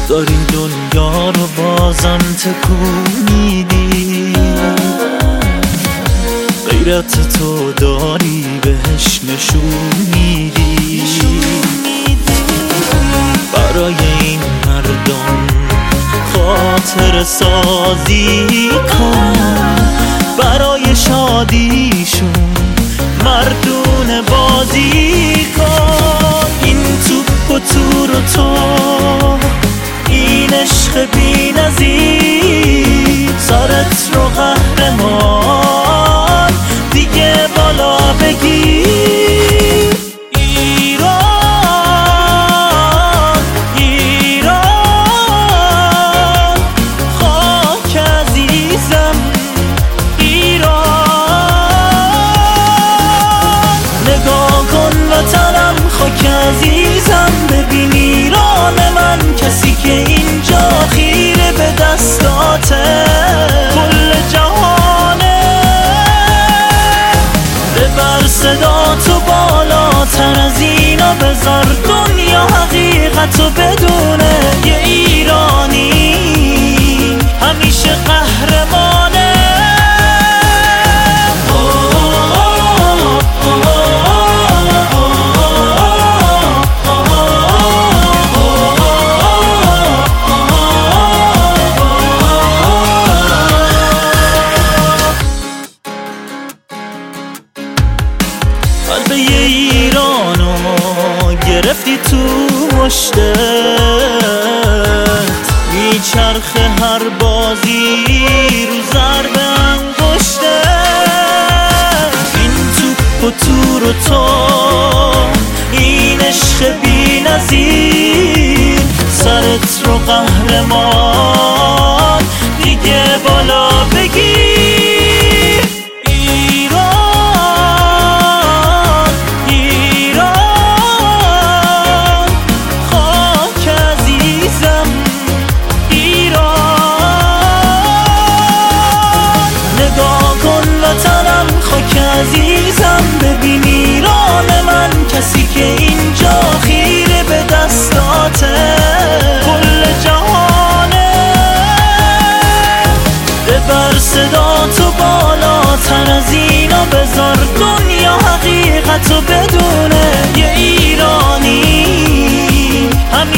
داری دنیا رو بازم تکون میدی، غیرت تو داری بهش نشون میدی. برای این مردم خاطر سازی کن، برای شادیشون مردون بازی کن. این توپ و تور و تو، این عشق بی نظیر، سرت رو قهرمان دیگه بالا بگیر. ایران ایران خاک عزیزم، ایران نگاه کن وطنم خاک عزیزم، ببین ایران من، کسی که اینجا خیره به دستاته کل جهانه. ببر صدا تو بالاتر از اینا، بذار دنیا حقیقتو بدونه، یه ایرانی همیشه قهرمانه. قلب ایرانو گرفتی تو مشتت، میچرخه هر بازی رو ضرب انگشتت. این توپ و تور و تو، این عشق بی نظیر، سرت رو قهرمان دیگه بالا بگیر. عزیزم ببین ایران من، کسی که اینجا خیره به دستاته کل جهانه. ببر صدا تو بالاتر از اینا، بذار دنیا حقیقتو بدونه، یه ایرانی